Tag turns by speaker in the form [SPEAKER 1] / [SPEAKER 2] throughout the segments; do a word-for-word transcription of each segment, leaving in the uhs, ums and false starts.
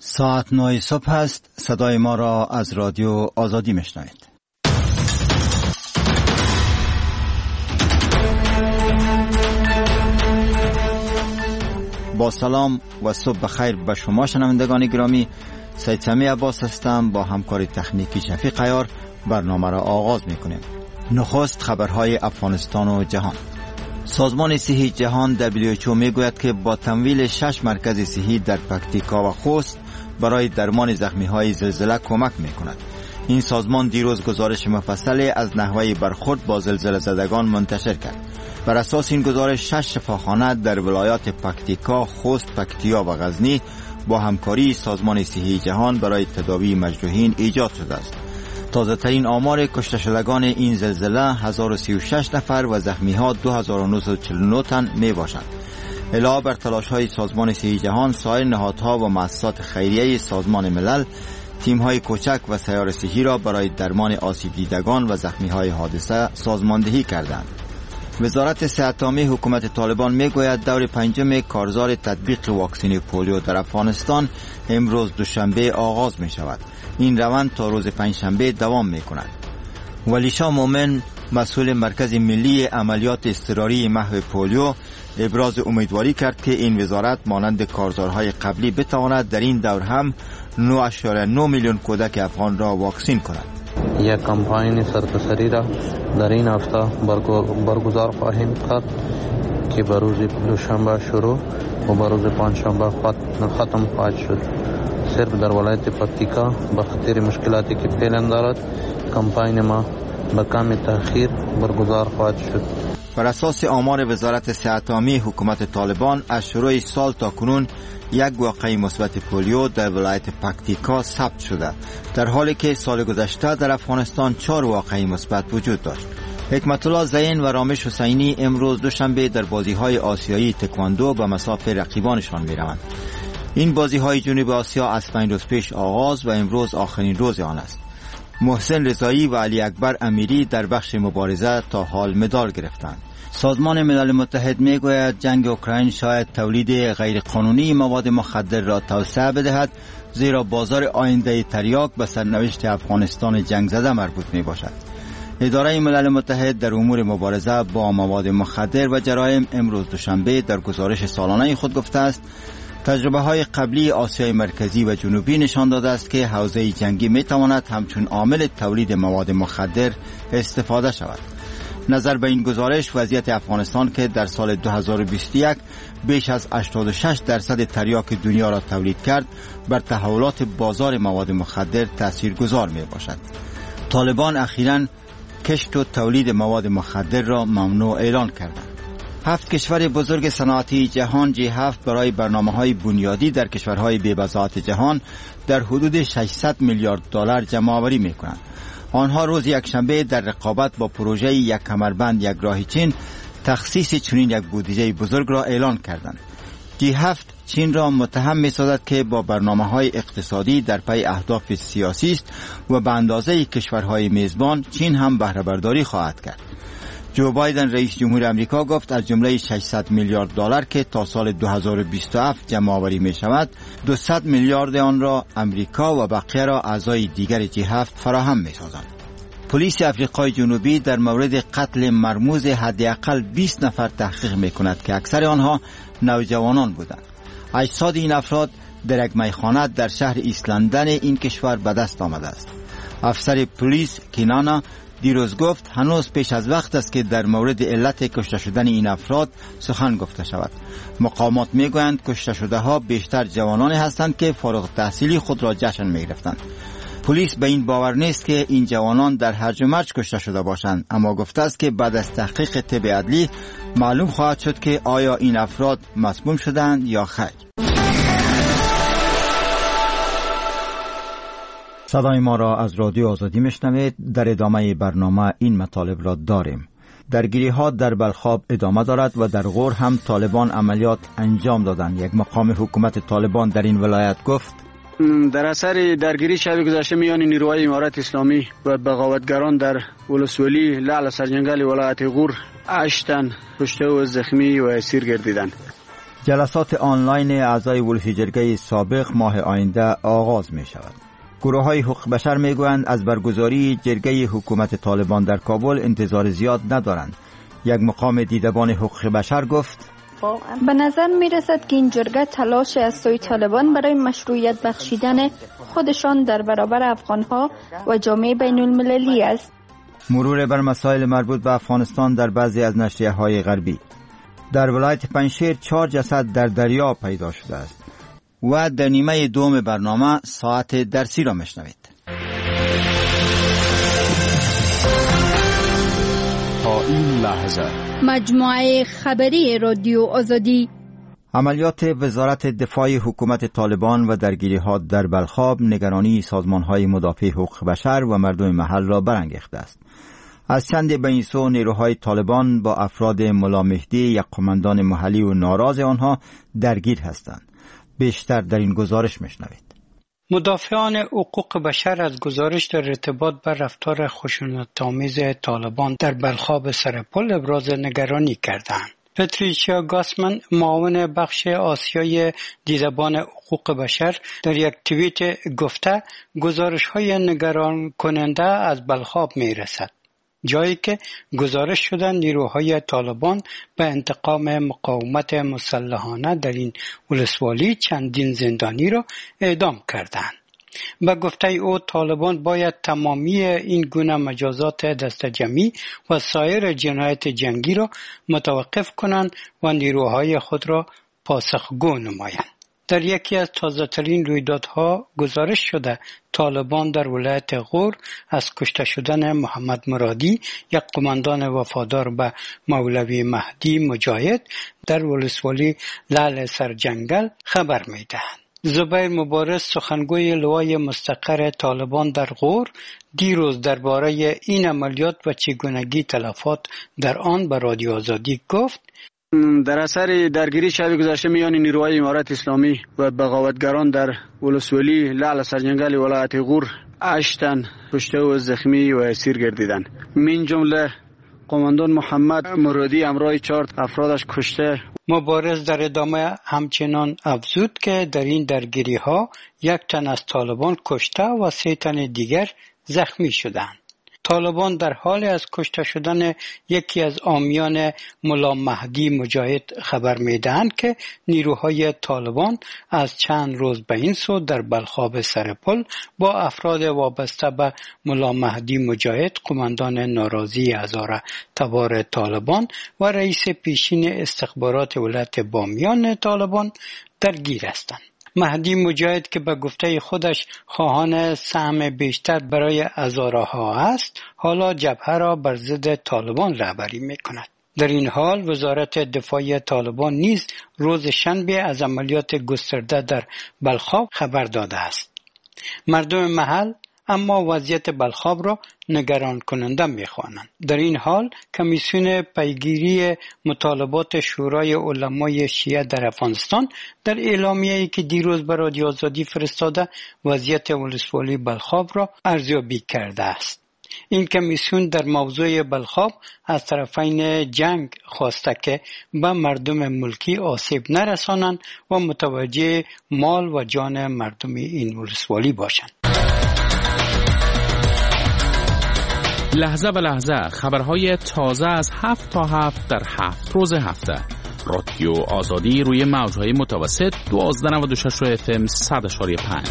[SPEAKER 1] ساعت نه صبح است. صدای ما را از رادیو آزادی میشنوید. با سلام و صبح بخیر به شما شنوندگان گرامی. سید سمی عباس هستم. با همکاری تکنیکی شفیق عیار برنامه را آغاز میکنیم. نخست خبرهای افغانستان و جهان. سازمان صحی جهان دبلیو اچ او میگوید که با تمویل شش مرکز صحی در پکتیکا و خوست برای درمان زخمی‌های زلزله کمک می‌کند. این سازمان دیروز گزارش مفصلی از نحوه برخورد با زلزله زدگان منتشر کرد. بر اساس این گزارش شش شفاخانه در ولایات پکتیکا، خوست، پکتیا و غزنی با همکاری سازمان صحی جهان برای تداوی مجروحین ایجاد شده است. تازه ترین آمار کشته شدگان این زلزله هزار و سی و شش نفر و زخمی‌ها دو هزار و نهصد و چهل و نه تن می باشد. علاوه بر تلاش‌های سازمان صحی جهان، سایر نهادها و مؤسسات خیریه سازمان ملل تیم‌های کوچک و سیار صحی را برای درمان آسیب دیدگان و زخمی‌های حادثه سازماندهی کردند. وزارت صحت عامه حکومت طالبان میگوید دور پنجم کارزار تطبیق واکسن پولیو در افغانستان امروز دوشنبه آغاز می شود. این روند تا روز پنجشنبه دوام می کند. ولیشا مومن، مسئول مرکز ملی عملیات اضطراری محو پولیو، ابراز امیدواری کرد که این وزارت مانند کارزارهای قبلی بتواند در این دور هم نه اشاره نه میلیون کودک افغان را واکسین کند.
[SPEAKER 2] یک کمپاین سرتاسری را در این هفته برگزار خواهیم کرد که به روز دوشنبه شروع و به روز پنجشنبه ختم خواهد شد. صرف در ولایت پکتیکا به خاطر مشکلاتی که پیش دارد کمپاین ما به کم تأخیر برگزار خواهد شد.
[SPEAKER 1] بر اساس آمار وزارت صحت عامه حکومت طالبان از شروع سال تا کنون یک واقعه مثبت پولیو در ولایت پکتیکا ثبت شده، در حالی که سال گذشته در افغانستان چهار واقعه مثبت وجود داشت. حکمت الله زین و رامش حسینی امروز دوشنبه در بازی‌های آسیایی تکواندو به مصاف رقیبانشان می‌روند. این بازی‌های جنوب آسیا از پنج روز پیش آغاز و امروز آخرین روز آن است. محسن رضایی و علی اکبر امیری در بخش مبارزه تا حال مدال گرفتند. سازمان ملل متحد میگوید جنگ اوکراین شاید تولید غیرقانونی مواد مخدر را توسعه بدهد، زیرا بازار آینده تریاک به سرنوشت افغانستان جنگ زده مربوط می باشد. اداره ملل متحد در امور مبارزه با مواد مخدر و جرایم امروز دوشنبه در گزارش سالانه خود گفته است تجربه های قبلی آسیای مرکزی و جنوبی نشان داده است که حوزه جنگی می تواند همچون عامل تولید مواد مخدر استفاده شود. نظر به این گزارش، وضعیت افغانستان که در سال دو هزار و بیست و یک بیش از هشتاد و شش درصد تریاک دنیا را تولید کرد، بر تحولات بازار مواد مخدر تاثیرگذار می باشد. طالبان اخیراً کشت و تولید مواد مخدر را ممنوع اعلان کردند. هفت کشور بزرگ صنعتی جهان جی هفت برای برنامه‌های بنیادی در کشورهای بی‌بضاعت جهان در حدود ششصد میلیارد دلار جمع‌آوری می‌کنند. آنها روز یکشنبه در رقابت با پروژه یک کمربند یک راه چین تخصیص چنین یک بودجه بزرگ را اعلان کردند. جی هفت چین را متهم می‌سازد که با برنامه‌های اقتصادی در پی اهداف سیاسی است و به اندازه کشورهای میزبان چین هم بهره برداری خواهد کرد. جو بایدن رئیس جمهور امریکا گفت از جمله ششصد میلیارد دلار که تا سال دو هزار و بیست و هفت جمع آوری می شود، دویست میلیارد آن را امریکا و بقیه را اعضای دیگر جی هفت فراهم می سازند. پلیس آفریقای جنوبی در مورد قتل مرموز حداقل بیست نفر تحقیق می کند که اکثر آنها نوجوانان بودند. اجساد این افراد در یک میخانه در شهر ایست لندن این کشور به دست آمده است. افسر پلیس کینانا دیروز گفت هنوز پیش از وقت است که در مورد علت کشته شدن این افراد سخن گفته شود. مقامات میگویند کشته شده ها بیشتر جوانانی هستند که فارغ التحصیلی خود را جشن میگرفتند. پلیس به این باور نیست که این جوانان در هرج و مرج کشته شده باشند، اما گفته است که بعد از تحقیق طب عدلی معلوم خواهد شد که آیا این افراد مسموم شدند یا خیر. صدای ما را از رادیو آزادی میشنوید. در ادامه برنامه این مطالب را داریم. درگیری ها در بلخاب ادامه دارد و در غور هم طالبان عملیات انجام دادند. یک مقام حکومت طالبان در این ولایت گفت
[SPEAKER 3] در اثر درگیری شب گذشته میان نیروهای امارت اسلامی و بغاوتگران در ولسوالی لعل سرجنگل ولایت غور هشت تن کشته و زخمی و اسیر گردیدند.
[SPEAKER 1] جلسات آنلاین اعضای ولسی جرگه سابق ماه آینده آغاز می شود. گروه های حقوق بشر می گویند از برگزاری جرگه حکومت طالبان در کابل انتظار زیاد ندارند. یک مقام دیدبان حقوق بشر گفت:
[SPEAKER 4] به نظر می رسد که این جرگه تلاش از سوی طالبان برای مشروعیت بخشیدن خودشان در برابر افغانها و جامعه بین المللی است.
[SPEAKER 1] مرور بر مسائل مربوط به افغانستان در بعضی از نشریه های غربی. در ولایت پنجشیر چهار جسد در دریا پیدا شده است. و در نیمه دوم برنامه ساعت درسی را میشنوید.
[SPEAKER 5] تا این لحظه
[SPEAKER 4] مجموعه خبری رادیو آزادی.
[SPEAKER 1] عملیات وزارت دفاع حکومت طالبان و درگیری‌ها در بلخاب نگرانی سازمان‌های مدافع حقوق بشر و مردم محل را برانگیخته است. از چند به این سو نیروهای طالبان با افراد ملا مهدی یک قماندان محلی و ناراض آنها درگیر هستند. بیشتر در این گزارش میشنوید.
[SPEAKER 6] مدافعان حقوق بشر از گزارش در ارتباط بر رفتار خشونت‌آمیز طالبان در بلخاب سرپل ابراز نگرانی کردند. پتریشیا گاسمن، معاون بخش آسیای دیدبان حقوق بشر، در یک توییت گفته گزارش‌های نگران کننده از بلخاب می‌رسد، جایی که گزارش شدن نیروهای طالبان به انتقام مقاومت مسلحانه در این ولسوالی چندین زندانی را اعدام کردند. به گفته او طالبان باید تمامی این گونه مجازات دست جمعی و سایر جنایت جنگی را متوقف کنند و نیروهای خود را پاسخگو نمایند. در یکی از تازه‌ترین رویدادها گزارش شده طالبان در ولایت غور از کشته شدن محمد مرادی، یک قماندان وفادار به مولوی مهدی مجاهد در ولسوالی لعل سرجنگل خبر می‌دهند. زبیر مبارز، سخنگوی لوای مستقر طالبان در غور، دیروز درباره این عملیات و چگونگی تلفات در آن به رادیو آزادی گفت:
[SPEAKER 3] در اثر درگیری شب گذشته میان نیروهای امارت اسلامی و بغاوتگران در ولسوالی لعل سرجنگل ولایت غور هشت تن کشته و زخمی و اسیر گردیدند. من جمله قماندان محمد مرادی همراه چهار افرادش کشته.
[SPEAKER 6] مبارز در ادامه همچنان افزود که در این درگیری ها یک تن از طالبان کشته و سه تن دیگر زخمی شدند. طالبان در حال از کشته شدن یکی از عامیان ملا مهدی مجاهد خبر می‌دهند که نیروهای طالبان از چند روز به این سو در بلخاب سرپل با افراد وابسته به ملا مهدی مجاهد، قماندان ناراضی هزاره تبار طالبان و رئیس پیشین استخبارات ولایت بامیان طالبان درگیر هستند. مهدی مجاهد که به گفته خودش خواهان سهم بیشتر برای هزاره ها است، حالا جبهه را بر ضد طالبان رهبری می‌کند. در این حال وزارت دفاع طالبان نیز روز شنبه از عملیات گسترده در بلخاب خبر داده است. مردم محل اما وضعیت بلخاب را نگران کننده می‌خوانند. در این حال کمیسیون پیگیری مطالبات شورای علمای شیعه در افغانستان در اعلامیه‌ای که دیروز به رادیو آزادی فرستاده وضعیت ولسوالی بلخاب را ارزیابی کرده است. این کمیسیون در موضوع بلخاب از طرفین جنگ خواسته که به مردم ملکی آسیب نرسانند و متوجه مال و جان مردم این ولسوالی باشند.
[SPEAKER 5] لحظه به لحظه خبرهای تازه از هفت تا هفت در هفت روز هفته. رادیو آزادی روی موجهای متوسط دوازده نود و شش اف ام صد اشاری پنج.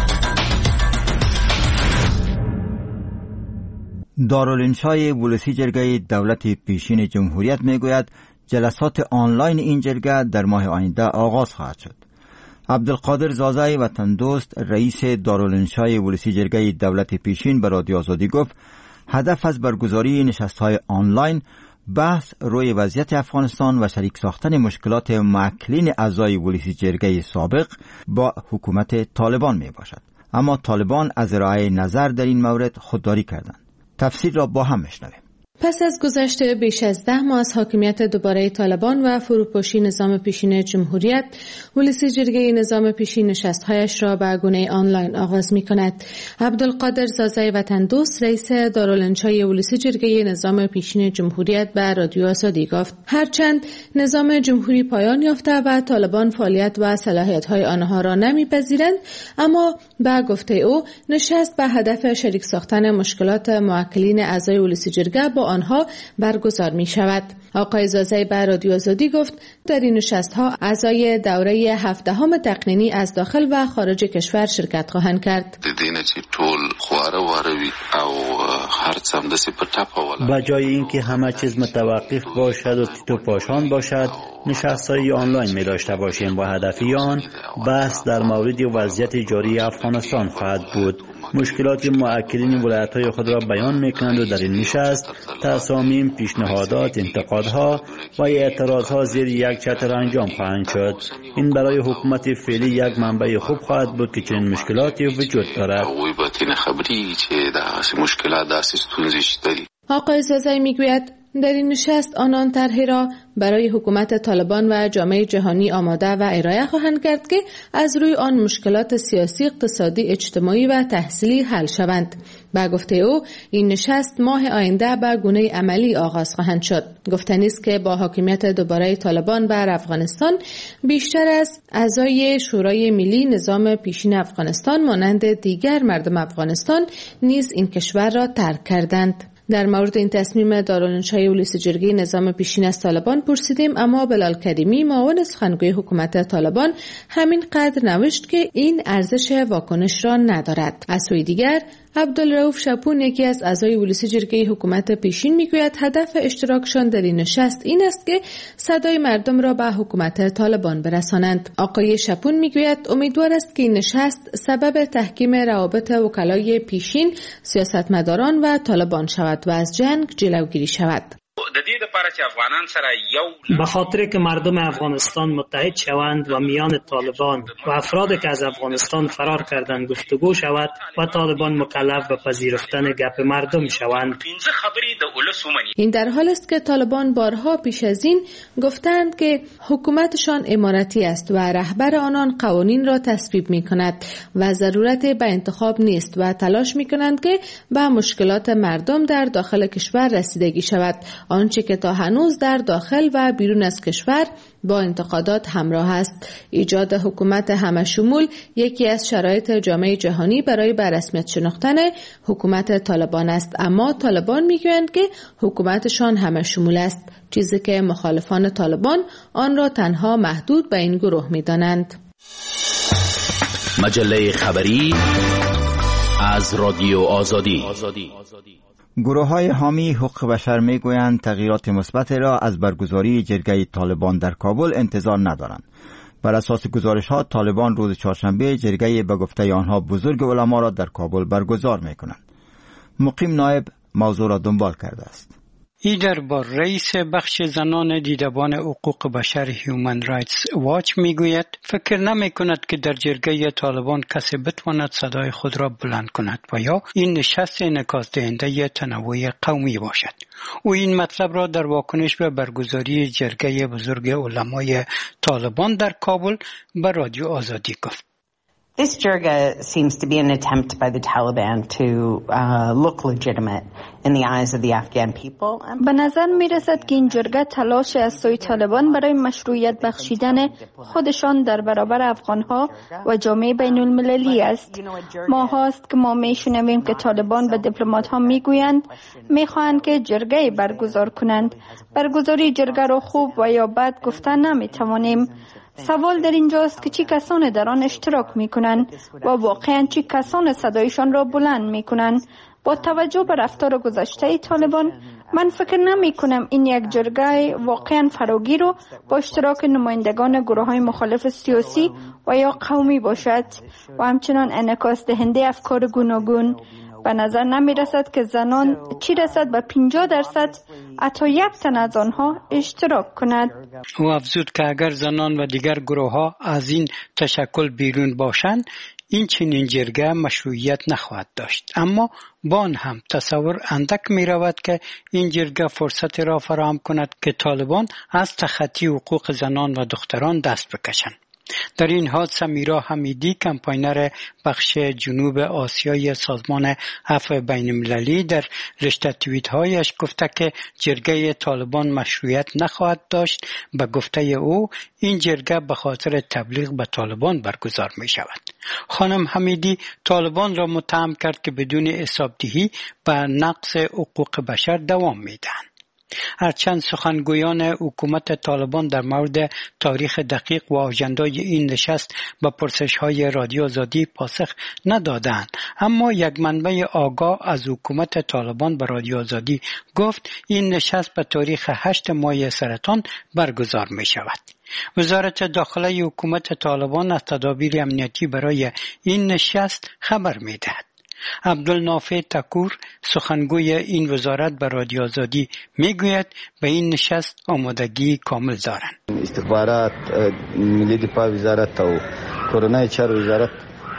[SPEAKER 1] دارالانشای ولسی جرگه دولت پیشین جمهوریت میگوید جلسات آنلاین این جرگه در ماه آینده آغاز خواهد شد. عبدالقادر زازای وطن دوست، رئیس دارالانشای ولسی جرگه دولت پیشین، به رادیو آزادی گفت هدف از برگزاری نشست‌های آنلاین بحث روی وضعیت افغانستان و شریک ساختن مشکلات معکلین اعضای ولسی جرگه سابق با حکومت طالبان می باشد. اما طالبان از ارائه نظر در این مورد خودداری کردند. تفسیر را با هم میشنویم.
[SPEAKER 7] پس از گذشت بیش از ده ماه از حاکمیت دوباره طالبان و فروپاشی نظام پیشین جمهوریت، ولسی جرگه نظام پیشین نشست‌هایش را به گونه آنلاین آغاز می‌کند. عبدالقادر زازای وطن دوست، رئیس دارالانشای ولسی جرگه نظام پیشین جمهوریت به رادیو آزادی گفت هرچند نظام جمهوری پایان یافته و طالبان فعالیت و صلاحیت‌های آنها را نمی‌پذیرند، اما با گفته او نشست به هدف شریک ساختن مشکلات موکلین اعضای ولسی جرگه با آنها برگزار می شود. آقای زازای به رادیو آزادی گفت در این نشست ها اعضای دوره هفدهم تقنینی از داخل و خارج کشور شرکت خواهند کرد.
[SPEAKER 8] با جای اینکه همه چیز متوقف باشد و تیتو پاشان باشد، نشست‌های آنلاین می داشته باشیم با هدف آن بحث در مورد وضعیت جاری افغانستان خواهد بود. مشکلات موکلین ولایت‌های خود را بیان می‌کنند و در این نشست تصامیم، پیشنهادات، انتقادها و اعتراضها زیر یک چتر انجام خواهند شد. این برای حکومت فعلی یک منبع خوب خواهد بود که چنین مشکلاتی وجود دارد.
[SPEAKER 7] آقای زازای میگوید در این نشست آنان طرحی را برای حکومت طالبان و جامعه جهانی آماده و ارائه خواهند کرد که از روی آن مشکلات سیاسی، اقتصادی، اجتماعی و تحصیلی حل شوند. با گفته او این نشست ماه آینده به گونه عملی آغاز خواهند شد. گفتنی است که با حاکمیت دوباره طالبان بر افغانستان بیشتر از اعضای شورای ملی نظام پیشین افغانستان مانند دیگر مردم افغانستان نیز این کشور را ترک کردند. در مورد این تصمیم دارالانشای ولسی جرگه نظام پیشین از طالبان پرسیدیم، اما بلال کریمی معاون سخنگوی حکومت طالبان همین قدر نوشت که این ارزش واکنش را ندارد. از سوی دیگر عبدالرؤوف شپون، یکی از اعضای ولسی جرگه حکومت پیشین، میگوید هدف اشتراکشان در این نشست این است که صدای مردم را به حکومت طالبان برسانند. آقای شپون میگوید امیدوار است که این نشست سبب تحکیم روابط وکلای پیشین، سیاستمداران و طالبان شود و از جنگ جلوگیری شود.
[SPEAKER 9] به خاطر که مردم افغانستان متحد شوند و میان طالبان و افرادی که از افغانستان فرار کردند گفتگو شود و طالبان مکلف به پذیرفتن گپ مردم شوند.
[SPEAKER 7] این در حال است که طالبان بارها پیش از این گفتند که حکومتشان امارتی است و رهبر آنان قوانین را تصویب می کند و ضرورت به انتخاب نیست و تلاش می کنند که به مشکلات مردم در داخل کشور رسیدگی شود، آنچه که تا هنوز در داخل و بیرون از کشور با انتقادات همراه است. ایجاد حکومت همه‌شمول یکی از شرایط جامعه جهانی برای به رسمیت شناختن حکومت طالبان است، اما طالبان میگویند که حکومتشان همه‌شمول است، چیزی که مخالفان طالبان آن را تنها محدود به این گروه می‌دانند.
[SPEAKER 5] مجله خبری از رادیو آزادی.
[SPEAKER 1] گروه های حامی حقوق بشر می گویند تغییرات مثبت را از برگزاری جرگه طالبان در کابل انتظار ندارند. بر اساس گزارش ها طالبان روز چهارشنبه جرگه به گفته آنها بزرگ علما را در کابل برگزار می کنند. مقیم نایب موضوع را دنبال کرده است.
[SPEAKER 6] ایدر با رئیس بخش زنان دیدبان حقوق بشر هیومن رایتس واچ میگوید فکر نمی کند که در جرگه طالبان کسی بتواند صدای خود را بلند کند و یا این نشست انعکاس دهنده تنوع قومی باشد. او این مطلب را در واکنش به برگزاری جرگه بزرگ علمای طالبان در کابل به رادیو آزادی گفت.
[SPEAKER 10] This jirga seems to be an attempt by the Taliban to uh, look legitimate in the eyes of the Afghan people.
[SPEAKER 4] به نظر می رسد که این جرگه تلاش از سوی طالبان برای مشروعیت بخشیدن خودشان در برابر افغانها و جامعه بین المللی است. ما هاست که ما می شنویم که طالبان به دیپلمات ها می گویند می خواهند که جرگه برگزار کنند. برگزاری جرگه را خوب و یا بد گفتن نمی توانیم. سوال در اینجاست که چی کسان در آن اشتراک می کنند و واقعا چی کسان صدایشان را بلند می کنند. با توجه به رفتار گذشته طالبان من فکر نمی کنم این یک جرگه واقعا فراگیر و با اشتراک نمایندگان گروه های مخالف سیاسی و یا قومی باشد و همچنان انعکاس دهنده افکار گوناگون. به نظر نمی رسد که زنان چی رسد به پنجاه درصد حتی یک تن از آنها اشتراک کند.
[SPEAKER 6] او افزود که اگر زنان و دیگر گروه ها از این تشکل بیرون باشند این چنین جرگه مشروعیت نخواهد داشت. اما با آن هم تصور اندک می رود که این جرگه فرصت را فراهم کند که طالبان از تخطی حقوق زنان و دختران دست بکشند. در این حال سمیرا حمیدی کمپاینر بخش جنوب آسیای سازمان عفو بین المللی در رشته توییت هایش گفته که جرگه طالبان مشروعیت نخواهد داشت. به گفته او این جرگه به خاطر تبلیغ به طالبان برگزار می شود. خانم حمیدی طالبان را متهم کرد که بدون حسابدهی به نقض حقوق بشر دوام می دهند. هرچند سخنگویان حکومت طالبان در مورد تاریخ دقیق و آژندای این نشست به پرسش‌های رادیو آزادی پاسخ ندادند، اما یک منبع آگاه از حکومت طالبان به رادیو آزادی گفت این نشست به تاریخ هشت ماه سرطان برگزار می شود. وزارت داخله حکومت طالبان از تدابیر امنیتی برای این نشست خبر می دهد. عبدالنافع تکور سخنگوی این وزارت به رادیو آزادی میگوید به این نشست آمادگی کامل دارند.
[SPEAKER 11] استخبارات ملی دفاع وزارت و کرونا چار وزارت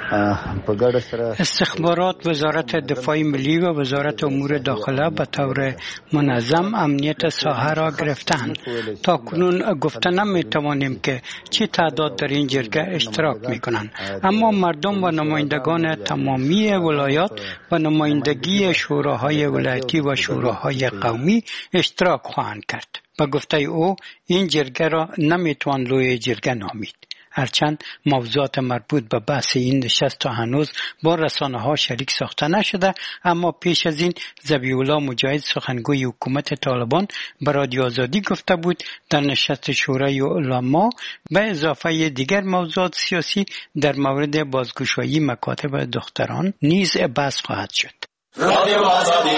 [SPEAKER 6] استخبارات وزارت دفاع ملی و وزارت امور داخله به طور منظم امنیت ساحه را گرفتند. تا کنون گفته نمی توانیم که چه تعداد در این جرگه اشتراک می کنند، اما مردم و نمایندگان تمامی ولایات و نمایندگی شوراهای ولایتی و شوراهای قومی اشتراک خواهند کرد. به گفته او این جرگه را نمی توان لوی جرگه نامید. هرچند موضوعات مربوط به بحث این نشست تا هنوز با رسانه ها شریک ساخته نشده، اما پیش از این ذبیح الله مجاهد سخنگوی حکومت طالبان به رادیو آزادی گفته بود در نشست شورای علما به اضافه دیگر موضوعات سیاسی در مورد بازگشایی مکاتب دختران نیز بحث خواهد شد. رادیو آزادی.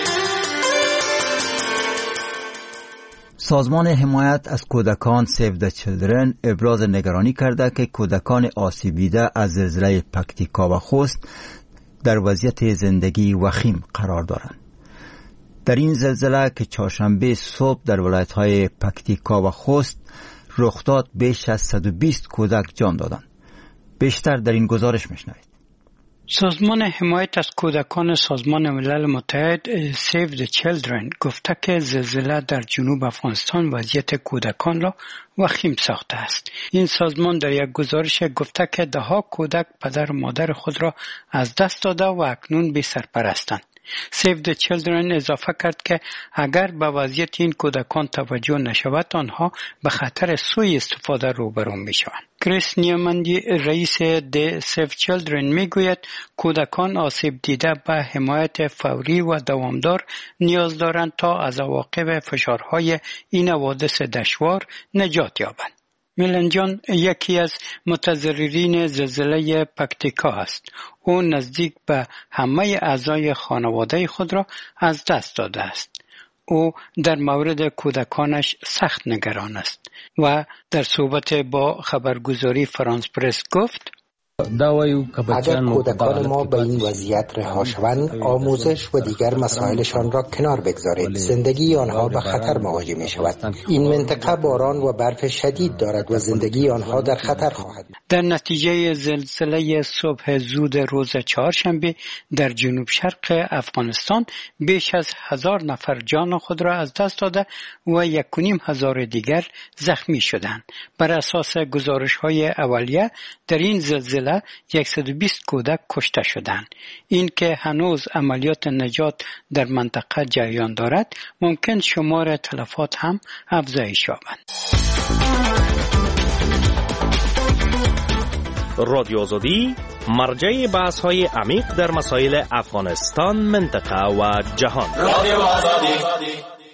[SPEAKER 1] سازمان حمایت از کودکان سیو د چیلدرن ابراز نگرانی کرده که کودکان آسیب دیده از زلزله پکتیکا و خوست در وضعیت زندگی وخیم قرار دارند. در این زلزله که چهارشنبه صبح در ولایت‌های پکتیکا و خوست رخ داد بیش از صد و بیست کودک جان دادند. بیشتر در این گزارش میشنوید.
[SPEAKER 6] سازمان حمایت از کودکان سازمان ملل متحد Save the Children گفته که زلزله در جنوب افغانستان وضعیت کودکان را وخیم ساخته است. این سازمان در یک گزارش گفته که ده ها کودک پدر و مادر خود را از دست داده و اکنون بی سرپرستند. Save the Children اضافه کرد که اگر به وضعیت این کودکان توجه نشود آنها به خطر سوء استفاده روبرو می شوند. کریس نیامندی رئیس د Save Children می گوید کودکان آسیب دیده به حمایت فوری و دوامدار نیاز دارند تا از عواقب فشارهای این حوادث دشوار نجات یابند. میلن جان یکی از متضررین زلزله پکتیکا است. او نزدیک به همه اعضای خانواده خود را از دست داده است. او در مورد کودکانش سخت نگران است و در صحبت با خبرگزاری فرانس پرس گفت
[SPEAKER 12] اگر کودکان ما به این وضعیت رها شوند، آموزش و دیگر مسائلشان را کنار بگذارید. زندگی آنها به خطر مواجه می شود. این منطقه باران و برف شدید دارد و زندگی آنها در خطر خواهد.
[SPEAKER 6] در نتیجه زلزله صبح زود روز چهارشنبه در جنوب شرق افغانستان بیش از هزار نفر جان خود را از دست داده و یک و نیم هزار دیگر زخمی شدند. بر اساس گزارش‌های اولیه در این زلزله صد و بیست کودک کشته شدند. این که هنوز عملیات نجات در منطقه جریان دارد ممکن شمار تلفات هم افزایش یابد.
[SPEAKER 13] رادیو آزادی مرجع بحث های عمیق در مسائل افغانستان، منطقه و جهان. رادیو آزادی.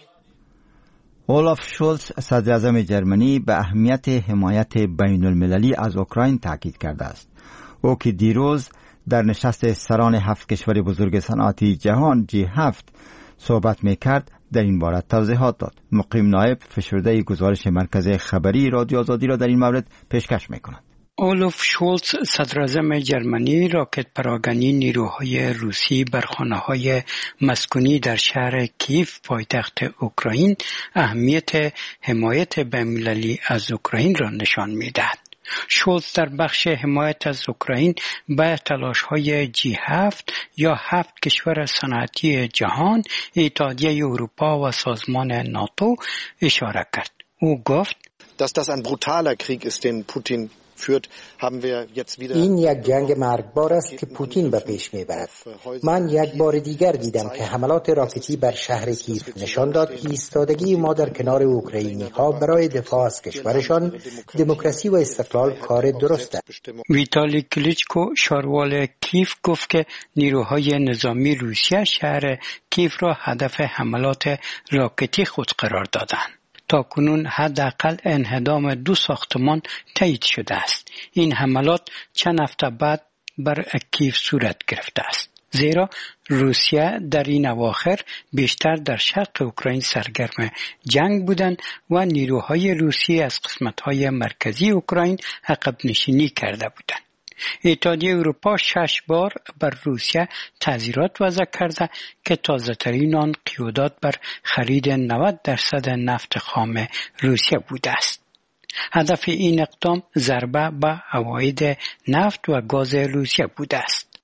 [SPEAKER 1] اولاف شولز صدر اعظم جرمنی به اهمیت حمایت بین المللی از اوکراین تاکید کرده است. او که دیروز در نشست سران هفت کشور بزرگ صنعتی جهان جی هفت صحبت میکرد در این باره توضیحات داد. مقیم نایب فشرده گزارش مرکز خبری رادیو آزادی را در این مورد پیشکش میکند.
[SPEAKER 6] اولاف شولز صدر اعظم جرمنی راکت پراگنی نیروهای روسی بر خانه‌های مسکونی در شهر کیف پایتخت اوکراین اهمیت حمایت بین‌المللی از اوکراین را نشان می‌دهد. شولز در بخش حمایت از اوکراین به تلاش‌های جی هفت یا هفت کشور صنعتی جهان، اتحادیه اروپا و سازمان ناتو اشاره کرد. او گفت
[SPEAKER 14] dass das ein brutaler Krieg ist, den Putin führt, haben wir jetzt wieder.
[SPEAKER 12] این یک جنگ مرگبار است که پوتین به پیش میبرد. من یک بار دیگر دیدم که حملات راکتی بر شهر کیف نشان داد که ایستادگی ما در کنار اوکراینی ها برای دفاع از کشورشان، دموکراسی و استقلال کار درست است.
[SPEAKER 6] ویتالی کلیچکو شاروال کیف گفت که نیروهای نظامی روسیه شهر کیف را هدف حملات راکتی خود قرار دادند. تا کنون حداقل انهدام دو ساختمان تایید شده است. این حملات چند هفته بعد بر کیف صورت گرفته است. زیرا روسیه در این اواخر بیشتر در شرق اوکراین سرگرم جنگ بودند و نیروهای روسی از قسمت‌های مرکزی اوکراین عقب نشینی کرده بودند. اتحادیه اروپا شش بار بر روسیه تعزیرات وضع کرده که تازه ترین آن قیودات بر خرید نود درصد نفت خام روسیه بوده است. هدف این اقدام ضربه به عواید نفت و گاز روسیه بوده است.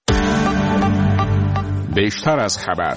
[SPEAKER 5] بیشتر از خبر.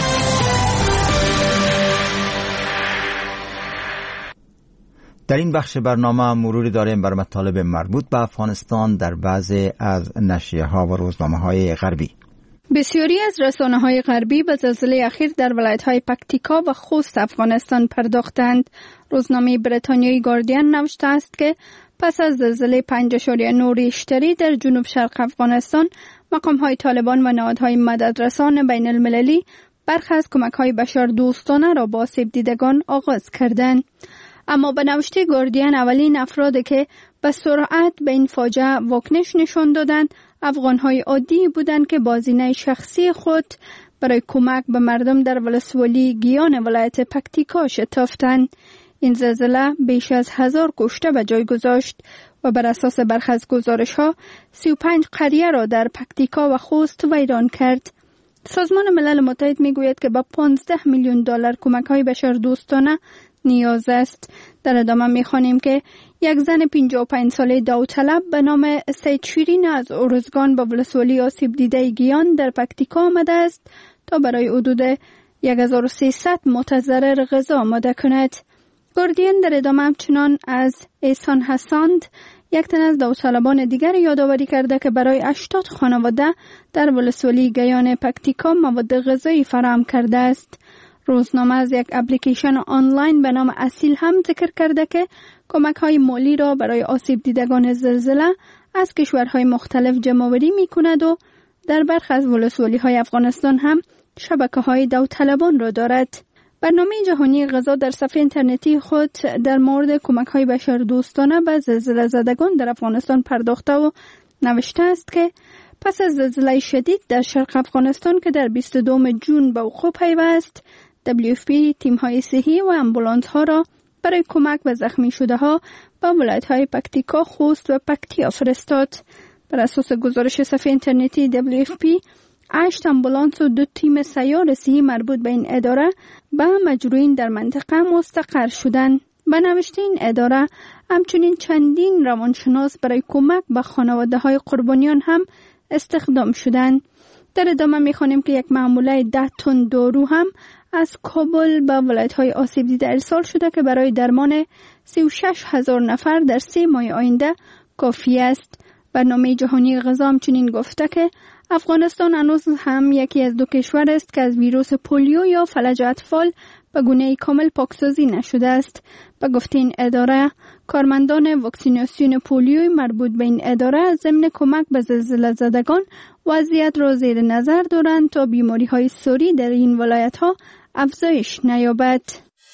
[SPEAKER 1] در این بخش برنامه مروری داریم بر مطالب مربوط به افغانستان در بعضی از نشریه‌ها و روزنامه‌های غربی.
[SPEAKER 4] بسیاری از رسانه‌های غربی به زلزله اخیر در ولایت‌های پکتیکا و خوست افغانستان پرداختند. روزنامه بریتانیایی گاردین نوشته است که پس از زلزله پنج اشاریه نه ریشتری در جنوب شرق افغانستان، مقام‌های طالبان و نهادهای مددرسان بین المللی برخی از کمک‌های بشردوستانه را با آسیب دیدگان آغاز کردند. اما به نوشته گاردین اولین افرادی که به سرعت به این فاجعه واکنش نشان دادند افغان‌های عادی بودند که با زینه شخصی خود برای کمک به مردم در ولسوالی گیان ولایت پکتیکا شتافتند. این زلزله بیش از هزار کشته به جای گذاشت و بر اساس برخی از گزارش‌ها سی و پنج قریه را در پکتیکا و خوست ویران کرد. سازمان ملل متحد میگوید که با پانزده میلیون دلار کمک‌های بشردوستانه نیاز است. در ادامه می‌خوانیم که یک زن پنجاه و پنج ساله داوطلب به نام سید شیرین از ارزگان به ولسوالی آسیب دیده گیان در پکتیکا آمده است تا برای حدود هزار و سیصد متضرر غذا آماده کند. گاردین در ادامه همچنان از احسان حساند، یک تن از داوطلبان دیگر یادآوری کرده که برای هشتاد خانواده در ولسوالی گیان پکتیکا مواد غذایی فراهم کرده است. روزنامه از یک اپلیکیشن آنلاین به نام اصیل هم ذکر کرده که کمک‌های مالی را برای آسیب دیدگان زلزله از کشورهای مختلف جمع‌آوری می‌کند و در برخی از ولسوالی‌های افغانستان هم شبکه‌های داوطلبان را دارد. برنامه جهانی غذا در صفحه اینترنتی خود در مورد کمک‌های بشردوستانه به زلزله زدگان در افغانستان پرداخته و نوشته است که پس از زلزله شدید در شرق افغانستان که در بیست و دوم ژوئن به وقوع پیوست، دبلیو اف پی تیم‌های صحی و آمبولانس‌ها را برای کمک به زخمی شده‌ها به ولایت‌های پکتیکا، خوست و پکتیا فرستاد. بر اساس گزارش صفحه اینترنتی دبلیو اف پی، هشت آمبولانس و دو تیم سیار صحی مربوط به این اداره به مجروحین در منطقه مستقر شدند. به نوشته این اداره همچنین چندین روانشناس برای کمک به خانواده‌های قربانیان هم استخدام شدند. در ادامه می‌خوانیم که یک محموله ده تن دارو هم از کابل به ولایت‌های آسیب دیده ارسال شده که برای درمان سی و شش هزار نفر در سه ماه آینده کافی است. برنامه جهانی غذا همچنین گفته که افغانستان هنوز هم یکی از دو کشور است که از ویروس پولیو یا فلج اطفال به گونه کامل پاکسازی نشده است. به گفته این اداره، کارمندان واکسیناسیون پولیوی مربوط به این اداره ضمن کمک به زلزله زدگان وضعیت را زیر نظر دارند تا بیماری‌های ساری در این ولایت‌ها افزایش نیابد.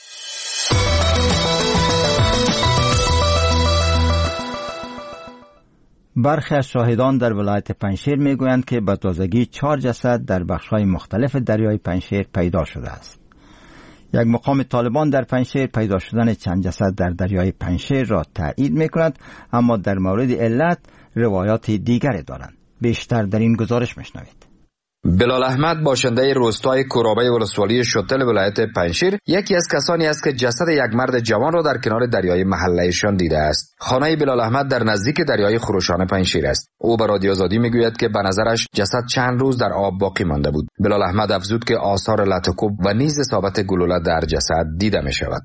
[SPEAKER 1] برخی از شاهدان در ولایت پنجشیر میگویند که به تازگی چهار جسد در بخش‌های مختلف دریای پنجشیر پیدا شده است. یک مقام طالبان در پنجشیر پیدا شدن چند جسد در دریای پنجشیر را تایید می‌کند، اما در مورد علت روایات دیگری دارند. بیشتر در این گزارش می‌شنوید.
[SPEAKER 15] بلال احمد باشنده روستای کورابه ولسوالی شتل ولایت پنجشیر یکی از کسانی است که جسد یک مرد جوان را در کنار دریای محلهشان دیده است. خانه بلال احمد در نزدیک دریای خروشان پنجشیر است. او به رادیو آزادی میگوید که به نظرش جسد چند روز در آب باقی مانده بود. بلال احمد افزود که آثار لطکوب و نیز اصابت گلوله در جسد دیده می شود.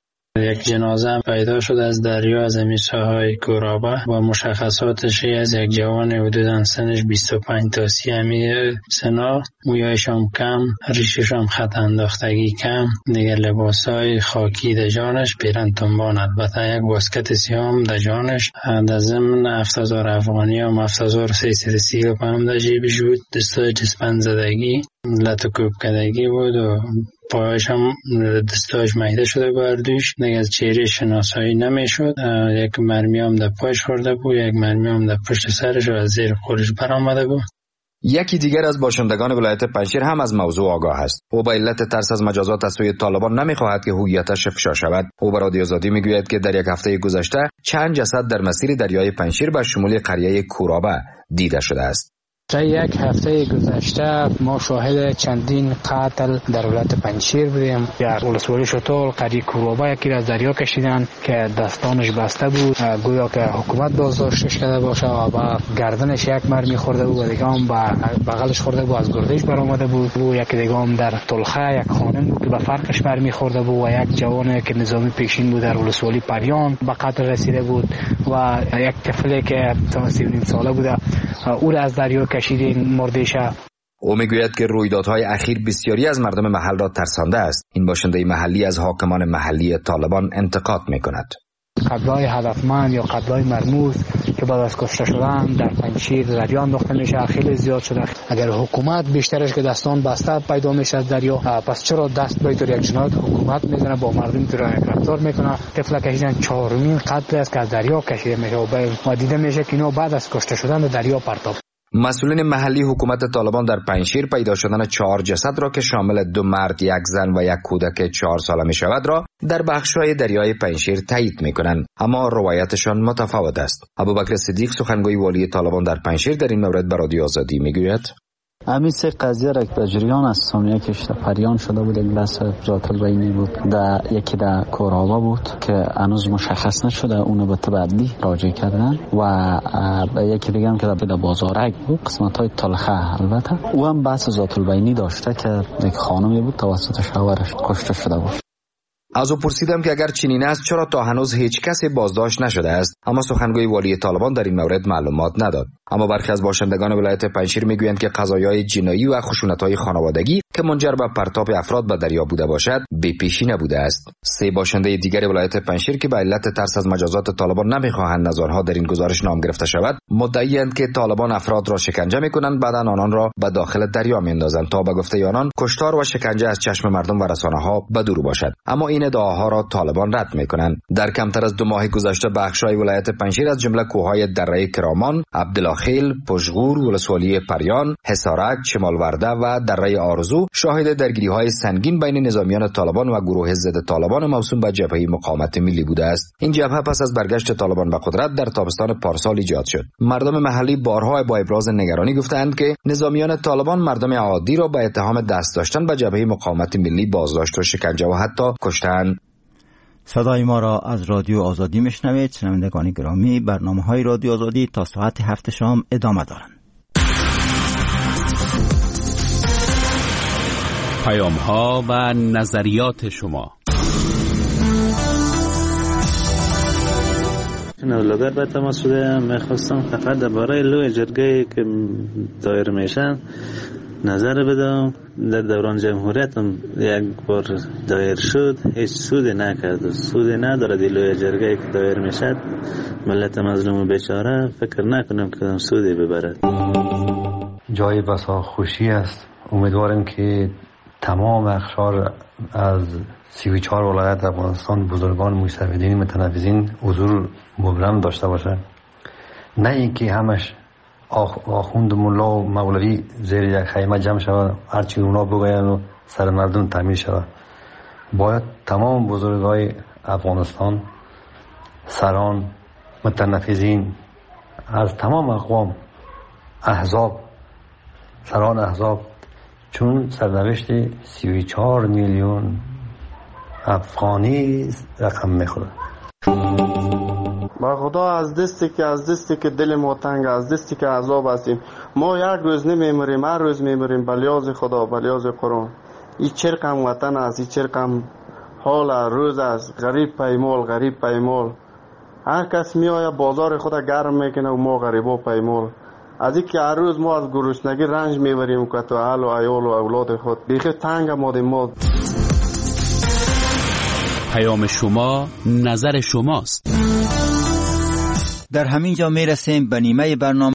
[SPEAKER 16] یک جنازه پیدا شد از دریا از همین ساحای کورابه و مشخصاتش از یک جوان حدوداً سنش بیست و پنج تا سی همی سنا، مویایش هم کم، ریشش هم خط انداختگی کم، دیگه لباسای خاکی در جانش، پیرن تنبان، البته یک واسکت سیام در جانش، در ضمن هفت هزار افغانی هم هفت هزار و سیصد و سی و پنج در جیبش بود. دستای جسپند زدگی، لطکوب کدگی بود و پایش هم دستاش مهیده شده بردوش. دیگه از چهره شناسایی نمیشد. یک مرمی هم در پایش خورده بود، یک مرمی هم در پشت سرش و از زیر خورش برآمده بود.
[SPEAKER 15] یکی دیگر از باشندگان ولایت پنجشیر هم از موضوع آگاه است. او با علت ترس از مجازات از سوی طالبان نمیخواهد که هویتش افشا شود. او به رادیو آزادی میگوید که در یک هفته گذشته چند جسد در مسیر دریای پنجشیر به شمول قریه کورابه دیده شده است.
[SPEAKER 17] در یک هفته گذشته ما شاهد چندین قتل در ولایت پنجشیر بودیم. در ولسوالی شتل قریه کورابه یکی از دریا کشیدن که دستانش بسته بود، گویا که حکومت بازداشتش کرده باشه و با گردنش یک مرمی خورده بود و دیگه هم با بغلش خورده بود، از گردش برآمده بود. و یکی دیگه هم در طلخه یک خانم بود که به فرقش مرمی خورده بود و یک جوان که نظامی پیشین بود در ولسوالی پریان به قتل رسیده بود و یک طفلی که سی و نیم ساله بوده او را از دریا کشیدین مردشه.
[SPEAKER 15] او میگوید که رویدادهای اخیر بسیاری از مردم محل را ترسانده است. این باشنده محلی از حاکمان محلی طالبان انتقاد میکند.
[SPEAKER 17] قتل‌های هدفمند یا قتل‌های مرموز که بعد از کشته شدن در پنجشیر دریا انداخته میشه خیلی زیاد شده. اگر حکومت بیشترش که دستان بسته پیدا میشه از دریا، پس چرا دست به طور یک جنایت حکومت میزنه با مردم طور رفتار میکنه؟ طفل کشیدن چهارمین قتل است که از دریا کشیده میشه و دیده میشه که اینا بعد از کشته شدن در دریا پرتاب.
[SPEAKER 15] مسئولین محلی حکومت طالبان در پنجشیر پیدا شدن چهار جسد را که شامل دو مرد، یک زن و یک کودک چهار ساله می شود را در بخش‌های دریای پنجشیر تایید می‌کنند، اما روایتشان متفاوت است. ابوبکر صدیق سخنگوی والی طالبان در پنجشیر در این مورد به رادیو آزادی میگوید:
[SPEAKER 18] همین سه قضیه را که در جریان است، سامیه کشته پریان شده بود، یک لحظه ذات البینی بود، در یکی در کورابه بود که هنوز مشخص نشده، اونو به تبدیلی راجع کردن و یکی دیگه هم که در بازارک بود، قسمت های تلخه البته او هم بحث ذات البینی داشته که یک خانمی بود توسط شوهرش کشته شده بود.
[SPEAKER 15] از او پرسیدم که اگر چنین است چرا تا هنوز هیچ کسی بازداشت نشده است، اما سخنگوی والی طالبان در این مورد معلومات نداد. اما برخی از باشندگان ولایت پنجشیر میگویند که قضایای جنایی و خشونت‌های خانوادگی که منجر به پرتاب افراد به دریا بوده باشد بی پیشی نبوده است. سه باشنده دیگر ولایت پنجشیر که به علت ترس از مجازات طالبان نمیخواهند از آنها در این گزارش نام گرفته شود، مدعی‌اند که طالبان افراد را شکنجه میکنند، بعد آنان را به داخل دریا میاندازند تا به گفته آنان کشتار و شکنجه از چشم مردم و رسانه‌ها بدور باشد. اما این ادعاها را طالبان رد میکنند. در کمتر از دو ماه گذشته بخش‌های ولایت پنجشیر از جمله کوههای دره کرامان، عبدالخیل، پشغور، ولسوالی پریان، حصارک، شمالورده و دره آرزو شاهد درگیری‌های سنگین بین نظامیان طالبان و گروه ضد طالبان موسوم به جبهه مقاومت ملی بوده است. این جبهه پس از برگشت طالبان به قدرت در تابستان پارسال ایجاد شد. مردم محلی بارها با ابراز نگرانی گفتند که نظامیان طالبان مردم عادی را به اتهام دست داشتن به جبهه مقاومت ملی بازداشت و شکنجه و حتی کشتند.
[SPEAKER 1] صدای ما را از رادیو آزادی میشنوید. شنوندگان گرامی، برنامه‌های رادیو آزادی تا ساعت هفت شام ادامه دارند.
[SPEAKER 5] پیام‌ها و نظریات شما.
[SPEAKER 2] اولوگر به تماس شده، میخواستم فقط درباره لوی جرگه که دایر میشن نظر بدم. در دوران جمهوریت هم یک بار دایر شد، هیچ سودی نکرد، سودی نداره. دیلوی جرگه که دایر میشد ملت مظلوم و بیچاره فکر نکنم که سودی ببرد.
[SPEAKER 19] جای بسا خوشی است. امیدوارم که تمام اقشار از سی و چهار ولایت افغانستان، بزرگان مستفیدین متنفذین حضور مبرم داشته باشه، نه اینکه همش آخوند ملا و مولوی زیر یک خیمه جمع شود، هرچی اونا بگوین و سر مردم تعمیر شود. باید تمام بزرگای افغانستان، سران، متنفذین از تمام اقوام، احزاب سران احزاب، چون سرنوشت سی و چهار میلیون افغانی رقم میخوره.
[SPEAKER 20] با خدا از دستی که از دستی که دل ما تنگ، از دستی که عذاب هستیم، ما یک روز نمیمریم، هر روز میمریم به لیاز خدا، به لیاز قرآن. این چرکم وطن است، این چرکم حال روز است، غریب پیمال، غریب پیمال. هر کس میآید بازار خود گرم میکنه و ما غریبا پیمال. از اینکه هر روز ما از گرسنگی رنج میبریم که تو اهل و عیال و اولاد خود بیخی تنگ آمدیم ما.
[SPEAKER 5] پیام شما، نظر شماست.
[SPEAKER 1] در همین جا میرسیم به نیمه برنامه.